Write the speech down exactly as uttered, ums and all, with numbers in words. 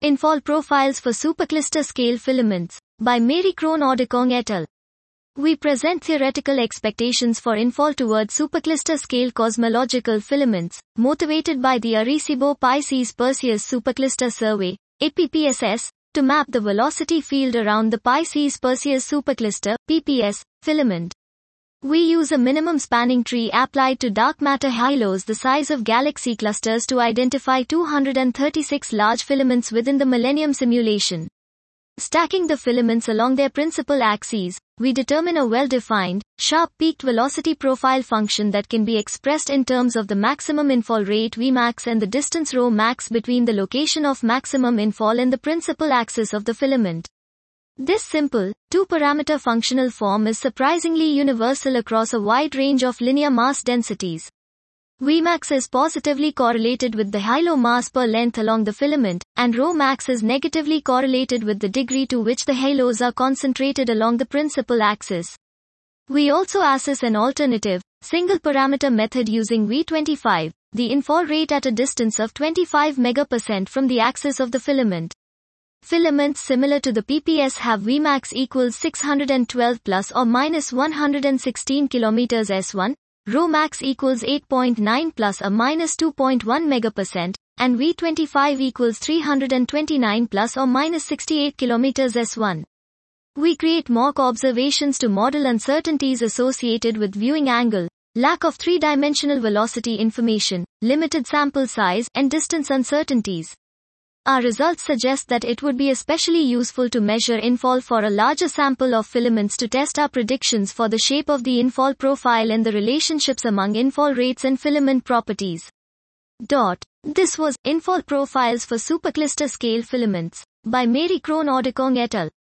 Infall Profiles for Supercluster Scale Filaments, by Mary Krohn-Audekong et al. We present theoretical expectations for infall towards supercluster scale cosmological filaments, motivated by the Arecibo Pisces Perseus Supercluster Survey, A P P S S, to map the velocity field around the Pisces Perseus Supercluster, P P S, filament. We use a minimum spanning tree applied to dark matter halos the size of galaxy clusters to identify two hundred thirty-six large filaments within the Millennium simulation. Stacking the filaments along their principal axes, we determine a well-defined, sharp-peaked velocity profile function that can be expressed in terms of the maximum infall rate Vmax and the distance rho max between the location of maximum infall and the principal axis of the filament. This simple, two-parameter functional form is surprisingly universal across a wide range of linear mass densities. Vmax is positively correlated with the halo mass per length along the filament, and rho max is negatively correlated with the degree to which the halos are concentrated along the principal axis. We also assess an alternative, single-parameter method using V twenty-five, the infall rate at a distance of twenty-five megapercent from the axis of the filament. Filaments similar to the P P S have Vmax equals six hundred twelve plus or minus one hundred sixteen kilometers S one, rho max equals eight point nine plus or minus two point one megapercent, and V twenty-five equals three hundred twenty-nine plus or minus sixty-eight kilometers S one. We create mock observations to model uncertainties associated with viewing angle, lack of three-dimensional velocity information, limited sample size, and distance uncertainties. Our results suggest that it would be especially useful to measure infall for a larger sample of filaments to test our predictions for the shape of the infall profile and the relationships among infall rates and filament properties. Dot. This was Infall Profiles for Supercluster Scale Filaments, by Mary Krohn-Audekong et al.